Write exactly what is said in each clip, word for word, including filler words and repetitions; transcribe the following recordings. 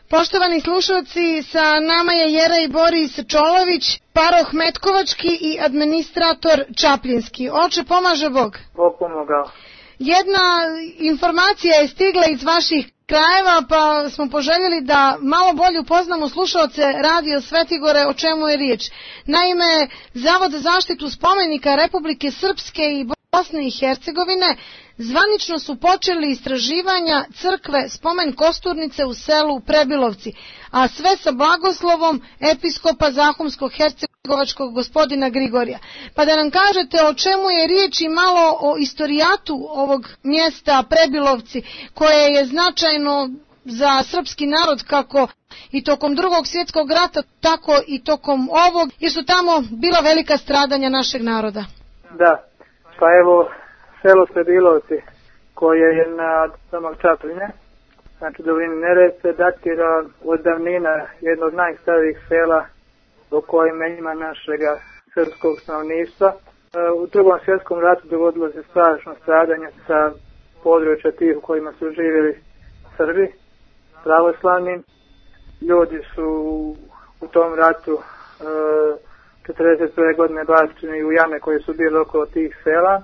Poštovani slušalci, sa nama je Jera i Boris Čolović, paroh Metkovački i administrator Čapljinski. Oče, pomaže Bog. Bog pomogao. Jedna informacija je stigla iz vaših krajeva, pa smo poželjeli da malo bolje upoznamo slušalce Radio Svetigore o čemu je riječ. Naime, Zavod za zaštitu spomenika Republike Srpske i Bosne i Hercegovine zvanično su počeli istraživanja crkve Spomen Kosturnice u selu Prebilovci, a sve sa blagoslovom episkopa Zahumsko-hercegovačkog gospodina Grigorija. Pa da nam kažete o čemu je riječ i malo o istorijatu ovog mjesta Prebilovci, koje je značajno za srpski narod kako i tokom drugog svjetskog rata, tako i tokom ovog, jer su tamo bila velika stradanja našeg naroda. Da, pa evo, selo Prebilovci, koje je na samog Čapljine, znači dolini Neretve, datira od davnina jednog od najstarijih sela u kojima ima našega srpskog stanovništva. U drugom svjetskom ratu dogodilo se strašno stradanje sa područja tih u kojima su živjeli Srbi, pravoslavni. Ljudi su u tom ratu četrdeset prve godine bačeni u jame koje su bile oko tih sela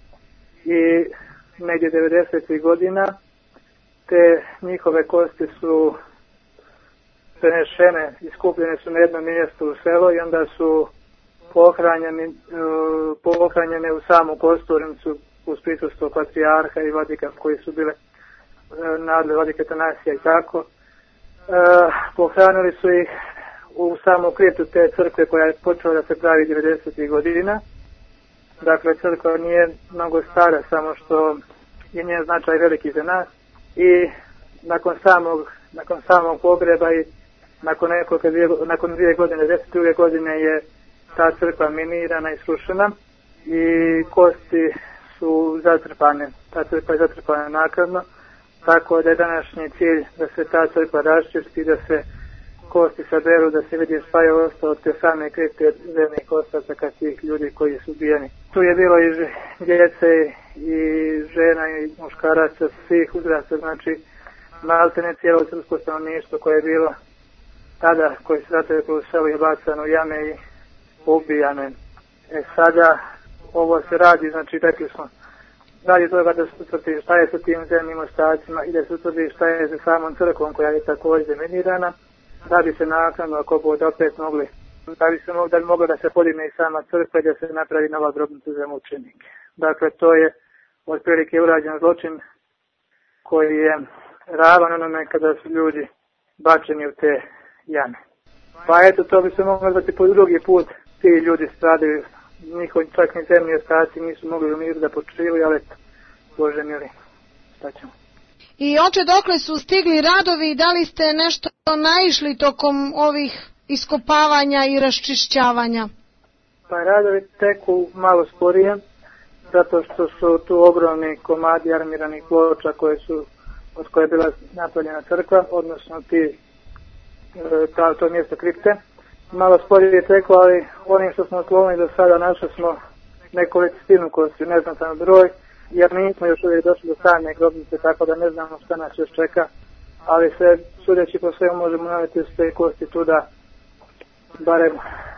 i negdje devedesetih godina te njihove kosti su prenešene i skupljene su na jedno mjesto u selo i onda su pohranjene, pohranjene u samu Kosturnicu uz prisustvo patrijarha i vladika koji su bile nadle vladike Tanasija i tako. Pohranili su ih u samu kriptu te crkve koja je počela da se pravi devedesetih godina. Dakle, crkva nije mnogo stara, samo što je njen značaj veliki za nas i nakon samog, nakon samog pogreba i nakon, nekoliko, nakon dvije godine, deset druge godine je ta crkva minirana i srušena i kosti su zatrpane. Ta crkva je zatrpana naknadno, tako da je današnji cilj da se ta crkva raščisti, da se kosti saberu, da se vidi šta je ostalo od te same kripte zemnih ostataka tih ljudi koji su ubijeni. Tu je bilo i djece i žena i muškaraca svih uzrasta, znači maltene cijelo srpsko stanovništvo koje je bilo tada, koji se zateklo u selu je bacano u jame i ubijane. E sada ovo se radi, znači rekli smo, radi toga da se utvrdi šta je sa tim zemnim ostacima i da se utvrdi šta je sa samom crkvom koja je također minirana, da bi se naknadno ako bude opet mogli, da bi se mogli, da bi moglo da se podigne i sama crkva i da se napravi nova grobnica za mučenike. Dakle, to je otprilike urađen zločin koji je ravan onome kada su ljudi bačeni u te jame. Pa eto, to bi se moglo zvati po drugi put, ti ljudi stradaju, njihovi čak ni zemlji ostaci nisu mogli u miru da počivaju, ali eto, Bože mili, šta ćemo. I oče, dokle su stigli radovi i da li ste nešto naišli tokom ovih iskopavanja i raščišćavanja? Pa radovi teku malo sporije, zato što su tu ogromni komadi armiranih ploča koje su, od koje je bila napravljena crkva, odnosno ti, ta, to mjesto kripte. Malo sporije teku, ali onim što smo otklonili do sada našli smo nekolicinu kosti, neznatan broj, jer nismo još uvijek došli do same grobnice, tako da ne znamo šta nas još čeka, ali se, sudeći po svemu, možemo navjeti s te kosti tu da barem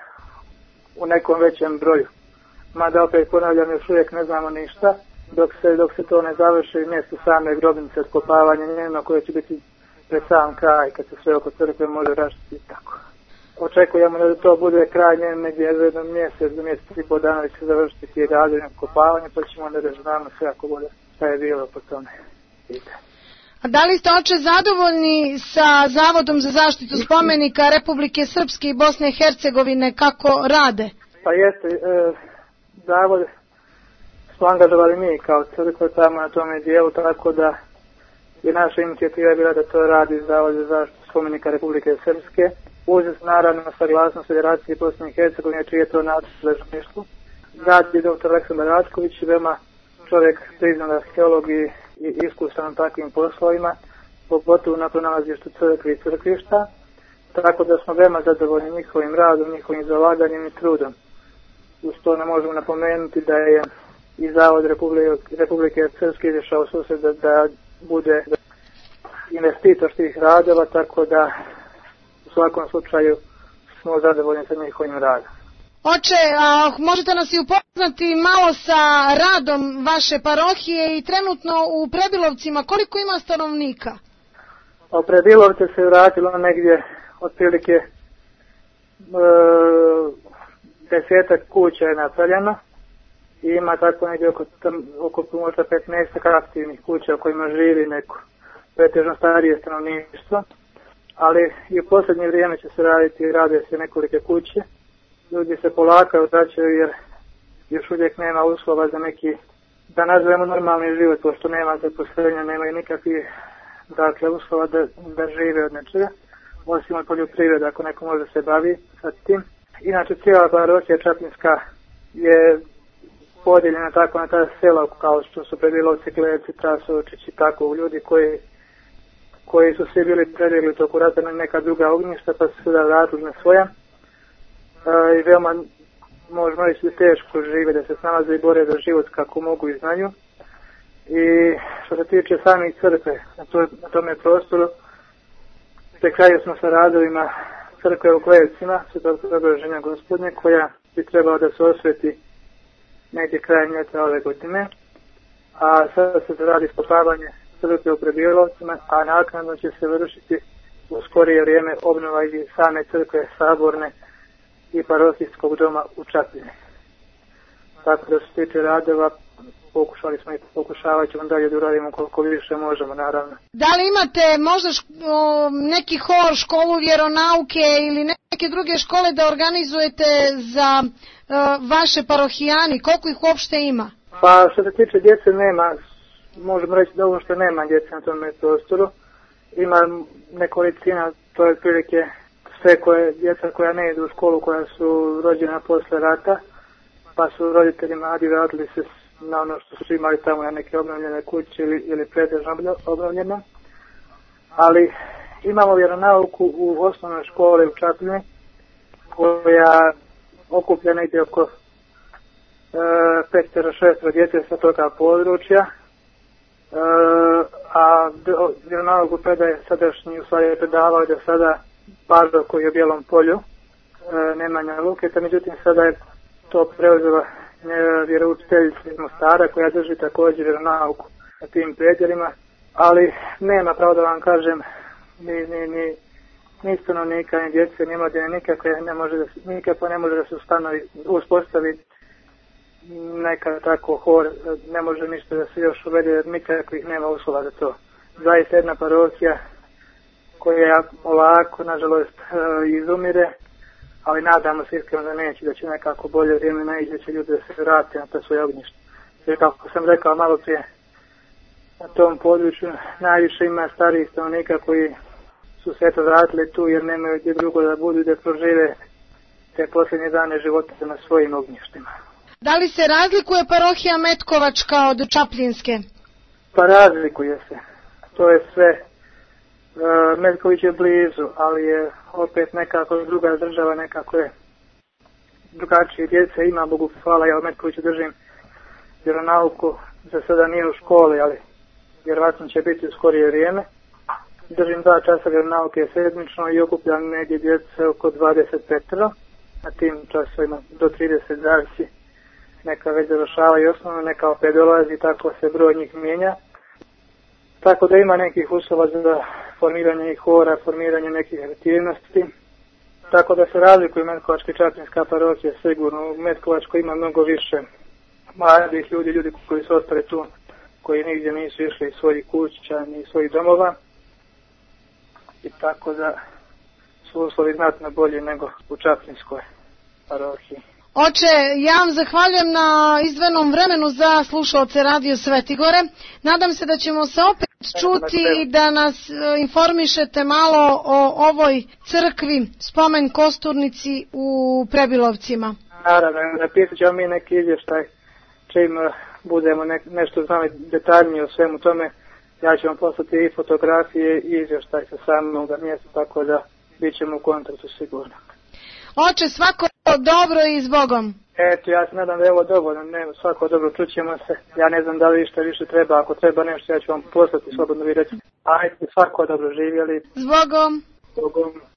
u nekom većem broju. Mada opet ponavljam, još uvijek ne znamo ništa, dok se, dok se to ne završi mjesto same grobnice, skopavanje njeno koje će biti pred sam kraj, kad se sve oko crkve može raštiti i tako. Očekujemo da to bude kraj njen negdje jedno mjesec, do mjesec i po dana da će završiti ti radovi kopavanje, pa ćemo onda da znamo sve ako bude šta je bilo po tome. A da li ste, oče, zadovoljni sa Zavodom za zaštitu spomenika Republike Srpske i Bosne i Hercegovine kako rade? Pa jeste, e, Zavod smo angažovali mi kao crkva tamo na tome dijelu, tako da je naša inicijativa bila da to radi Zavod za zaštitu spomenika Republike Srpske, uz naravno saglasnost Federacije Bosne i Hercegovine, čije je to nadležništvo. Radi doktor Aleksandar Račković, veoma čovjek priznan arheolog i, i iskusan takvim poslovima, pogotovo na pronalazištu crkve i crkvišta, tako da smo veoma zadovoljni njihovim radom, njihovim zalaganjem i trudom. Uz to ne možemo napomenuti da je i Zavod Republike, Republike Srpske izašao susret da, da bude investitor tih radova, tako da u svakom slučaju smo zadovoljni sa njihovim radom. Oče, a možete nas i upoznati malo sa radom vaše parohije i trenutno u Prebilovcima koliko ima stanovnika? U Prebilovce se vratilo negdje otprilike e, desetak kuća je napravljeno i ima tako negdje oko, oko možda petnaest aktivnih kuća u kojima živi neko pretežno starije stanovništvo, ali i u posljednje vrijeme će se raditi i rade se nekolike kuće. Ljudi se polako vraćaju jer još uvijek nema uslova za neki, da nazovemo normalni život, pošto nema zaposlenja, nemaju nikakvih dakle, uslova da, da žive od nečega, osim od poljoprivreda ako neko može se bavi sa tim. Inače cijela parohija Čapljinska je podijeljena tako na ta sela kao što su Prebilovci, Klevci, Trasovičići, tako ljudi koji, koji su svi bili prebjegli toku rata na neka druga ognjišta pa su sada vratili na svoja. I veoma možemo reći da teško žive, da se snalaze i bore za život kako mogu i znaju. I što se tiče samih crkve na, to, na tome prostoru, pri kraju smo sa radovima crkve u Klevcima, Svetog Preobraženja Gospodnje, koja bi trebala da se osveti negdje krajem ljeta ove godine. A sada se radi spopavanje crkve u Prebilovcima, a naknadno će se vršiti u skorije vrijeme obnova i same crkve saborne i parohijskog doma u Čapljini. Tako da se tiče radova, pokušali smo i pokušavat ćemo dalje da uradimo koliko više možemo, naravno. Da li imate možda ško, o, neki hor, školu vjeronauke ili neke druge škole da organizujete za o, vaše parohijani? Koliko ih uopšte ima? Pa što se tiče djece nema, možemo reći da ovo što nema djece na tome prostoru. Ima nekolicina, to je prilike sve koje, djeca koja ne idu u školu, koja su rođena posle rata, pa su roditelji mladi vratili se na ono što su imali tamo na neke obnovljene kuće ili, ili pretežno obnovljene. Ali imamo vjeronauku u osnovnoj školi u Čapljini koja okuplja negdje oko e, petero šestero djece sa toga područja, e, a vjeronauku predaje sadašnji, u stvari je predavao do sada Pardo koji je u Bijelom Polju, e, Nemanja Luketa, međutim sada je to preuzela vjeroučiteljica iz Mostara koja drži također vjeronauku na tim predjelima, ali nema, pravo da vam kažem, ni, ni, ni, ni stanovnika, ni djece, ni mladine, nikako ne može da se, nikako ne može da se ustanovi, uspostavi neka tako hor, ne može ništa da se još uvede, jer nikakvih nema uslova za to. Zaista jedna parohija koja polako, nažalost, izumire, ali nadamo se iskreno da neće, da će nekako bolje vrijeme naići, da će ljudi da se vrati na to svoje ognjište. Jer kako sam rekao malo prije, na tom području najviše ima starijih stanovnika koji su se eto vratili tu jer nemaju gdje drugo da budu i da prožive te posljednje dane života na svojim ognjištima. Da li se razlikuje parohija Metkovačka od Čapljinske? Pa razlikuje se. To je sve. Uh, Metković je blizu, ali je opet nekako druga država, nekako je drugačije djece, ima, Bogu hvala, ja u Metkoviću držim vjeronauku, za sada nije u školi, ali vjerovatno će biti u skorije vrijeme. Držim dva časa vjeronauke sedmično i okupljam negdje djece oko dvadeset pet, na tim časovima do trideset zavisi. Neka već završavaju osnovno, neka opet dolazi, tako se broj njih mijenja. Tako da ima nekih uslova za formiranje hora, formiranje nekih aktivnosti. Tako da se razlikuju Metkovačka i Čapljinska parohija sigurno. U Metkovačkoj ima mnogo više mladih ljudi, ljudi koji su ostali tu, koji nigdje nisu išli iz svojih kuća ni iz svojih domova. I tako da su uslovi znatno bolji nego u Čapljinskoj parohiji. Oče, ja vam zahvaljujem na izdvojenom vremenu za slušalce Radio Svetigore. Nadam se da ćemo se opet čuti i da nas informišete malo o ovoj crkvi, spomen Kosturnici u Prebilovcima. Naravno, napisat ćemo mi neki izvještaj čim budemo ne, nešto znali detaljnije o svemu tome. Ja ću vam poslati i fotografije i izvještaj sa samog mjesta, tako da bit ćemo u kontaktu sigurno. Oče, svako dobro i s Bogom. Eto, ja se nadam da je ovo dovoljno, ne, svako dobro, čućemo se. Ja ne znam da li išta više treba, ako treba nešto, ja ću vam poslati, slobodno vi recimo. Ajde, svako dobro živjeli. Zbogom. Zbogom.